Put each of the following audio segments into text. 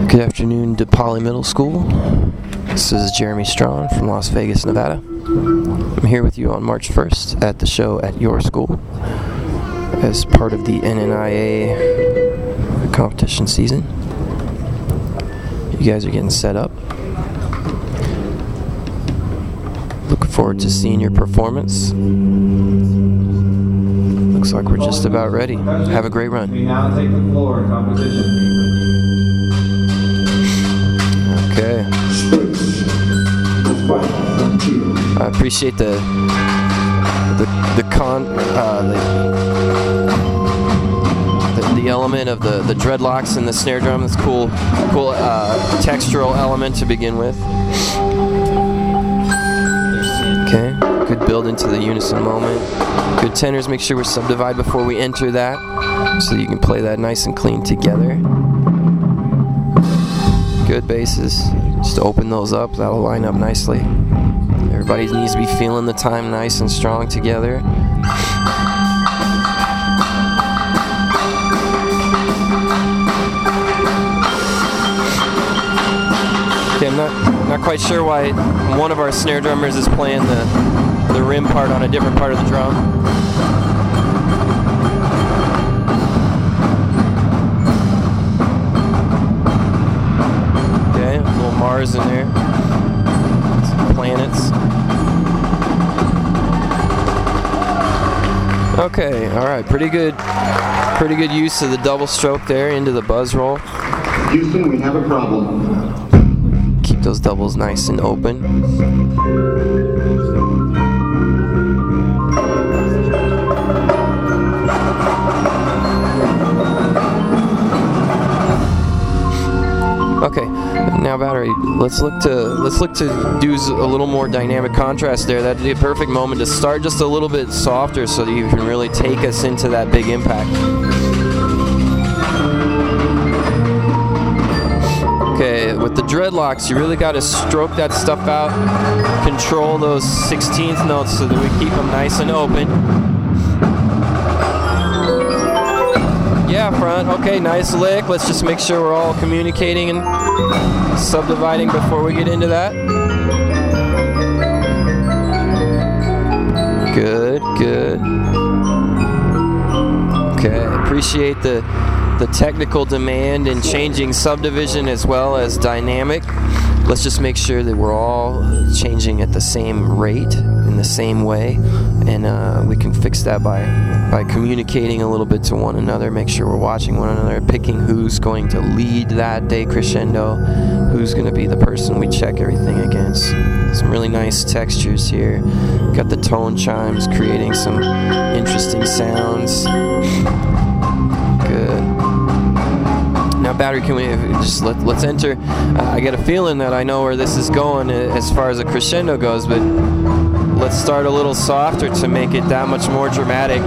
Good afternoon, DePauli Middle School. This is Jeremy Strawn from Las Vegas, Nevada. I'm here with you on March 1st at the show at your school as part of the NNIA competition season. You guys are getting set up. Looking forward to seeing your performance. Looks like we're just about ready. Have a great run. We now take the floor in competition. Okay. I appreciate the element of the dreadlocks and the snare drum. That's cool textural element to begin with. Okay, good build into the unison moment. Good tenors, make sure we're subdivided before we enter that, so you can play that nice and clean together. Good basses, just open those up, that'll line up nicely. Everybody needs to be feeling the time nice and strong together. Okay, I'm not quite sure why one of our snare drummers is playing the rim part on a different part of the drum. Mars in there, some planets. Okay, all right, pretty good use of the double stroke there into the buzz roll. Houston, we have a problem. Keep those doubles nice and open. Okay, now battery. Let's look to do a little more dynamic contrast there. That'd be a perfect moment to start just a little bit softer, so that you can really take us into that big impact. Okay, with the dreadlocks, you really got to stroke that stuff out, control those 16th notes so that we keep them nice and open. Yeah, front. Okay, nice lick. Let's just make sure we're all communicating and subdividing before we get into that. Good, good. Okay, appreciate the technical demand in changing subdivision as well as dynamic. Let's just make sure that we're all changing at the same rate in the same way, and we can fix that by communicating a little bit to one another, make sure we're watching one another, picking who's going to lead that day crescendo, who's going to be the person we check everything against. Some really nice textures here. Got the tone chimes creating some interesting sounds. Good. Now battery, can we just let's enter. I get a feeling that I know where this is going as far as a crescendo goes, but let's start a little softer to make it that much more dramatic.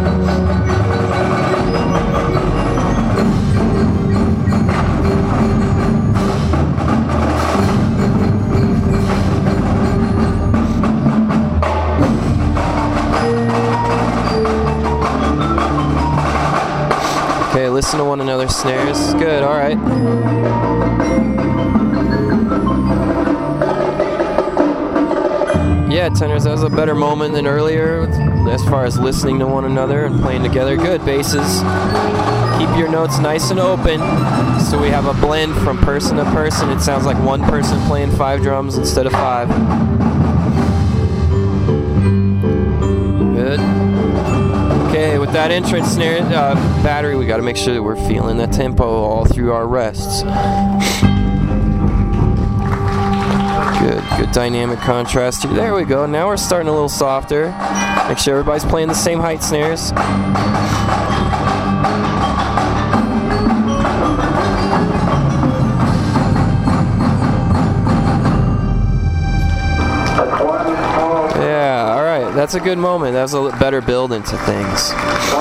Okay, listen to one another's snares. Good, all right. Yeah, tenors, that was a better moment than earlier as far as listening to one another and playing together. Good basses. Keep your notes nice and open so we have a blend from person to person. It sounds like one person playing 5 drums instead of 5. Good. Okay, with that entrance snare battery, we got to make sure that we're feeling the tempo all through our rests. Good dynamic contrast here. There we go. Now we're starting a little softer. Make sure everybody's playing the same height snares. Yeah, all right. That's a good moment. That's a better build into things.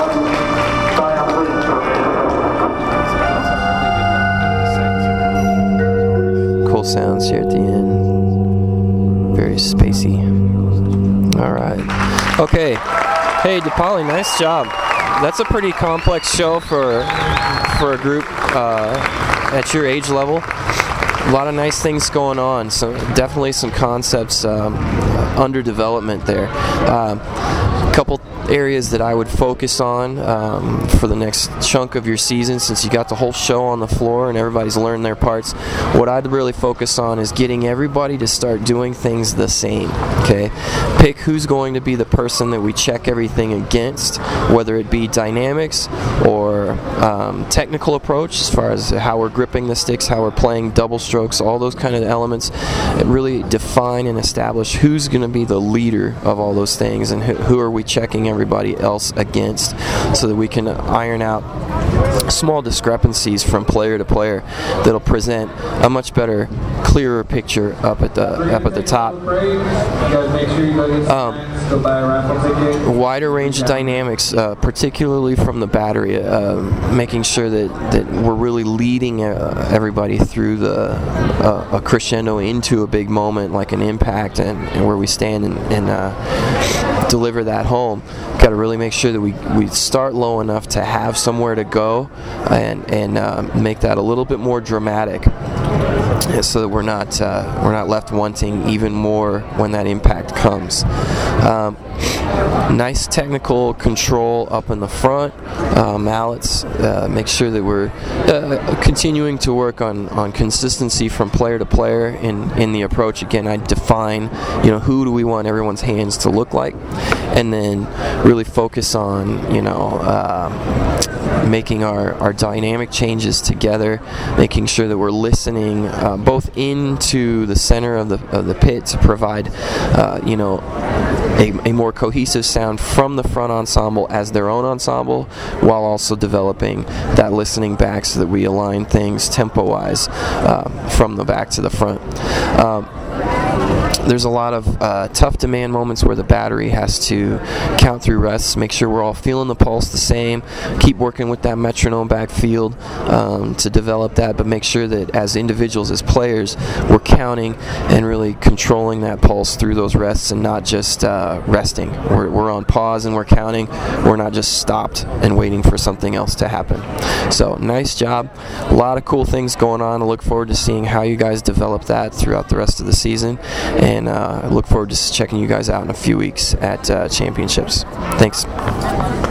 Cool sounds here at the end. Very spacey. All right. Okay. Hey, DePauli, nice job. That's a pretty complex show for a group at your age level. a lot of nice things going on. So definitely some concepts under development there. A couple areas that I would focus on for the next chunk of your season, since you got the whole show on the floor and everybody's learned their parts. What I'd really focus on is getting everybody to start doing things the same. Okay, pick who's going to be the person that we check everything against, whether it be dynamics or technical approach, as far as how we're gripping the sticks, how we're playing double strokes, all those kind of elements. Really define and establish who's going to be the leader of all those things, and who are we checking everybody else against, so that we can iron out small discrepancies from player to player that'll present a much better, clearer picture up at the top. Wider range of dynamics, particularly from the battery, making sure that we're really leading everybody through a crescendo into a big moment like an impact, and where we stand and deliver that home. Got to really make sure that we start low enough to have somewhere to go, and make that a little bit more dramatic, so that we're not left wanting even more when that impact comes. Nice technical control up in the front, mallets. Make sure that we're continuing to work on consistency from player to player in the approach. Again, I define, who do we want everyone's hands to look like, and then really focus on, making our dynamic changes together, making sure that we're listening both into the center of the pit to provide, a more cohesive sound from the front ensemble as their own ensemble, while also developing that listening back so that we align things tempo-wise from the back to the front. There's a lot of tough demand moments where the battery has to count through rests, make sure we're all feeling the pulse the same, keep working with that metronome backfield to develop that, but make sure that as individuals, as players, we're counting and really controlling that pulse through those rests, and not just resting. We're on pause and we're counting. We're not just stopped and waiting for something else to happen. So nice job. A lot of cool things going on. I look forward to seeing how you guys develop that throughout the rest of the season. And I look forward to checking you guys out in a few weeks at championships. Thanks.